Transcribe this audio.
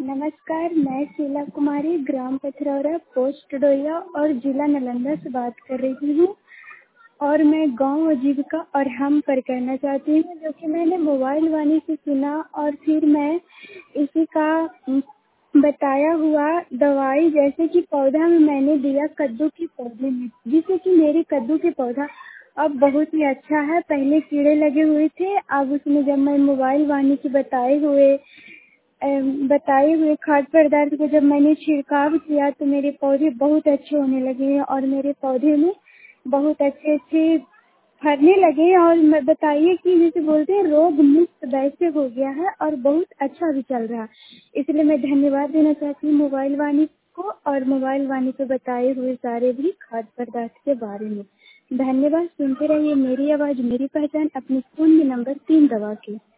नमस्कार, मैं शीला कुमारी ग्राम पथरौरा, पोस्ट डोइया और जिला नालंदा से बात कर रही हूँ। और मैं गाँव आजीविका और हम पर कहना चाहती हूँ, जो कि मैंने मोबाइल वाणी से सुना और फिर मैं इसी का बताया हुआ दवाई जैसे कि पौधा में मैंने दिया कद्दू के पौधे में, जिससे कि मेरे कद्दू के पौधा अब बहुत ही अच्छा है। पहले कीड़े लगे हुए थे, अब उसमें जब मैं मोबाइल वाणी के बताए हुए खाद्य पदार्थ को जब मैंने छिड़काव किया तो मेरे पौधे बहुत अच्छे होने लगे हैं और मेरे पौधे में बहुत अच्छे अच्छे फरने लगे। और मैं बताइए कि जैसे बोलते हैं रोग मुक्त वैसे हो गया है और बहुत अच्छा भी चल रहा है। इसलिए मैं धन्यवाद देना चाहती हूँ मोबाइल वाणी को और मोबाइल वाणी को बताए हुए सारे भी खाद्य पदार्थ के बारे में। धन्यवाद। सुनते रहिए मेरी आवाज़ मेरी पहचान, अपनी फोन में नंबर 3 दबा के।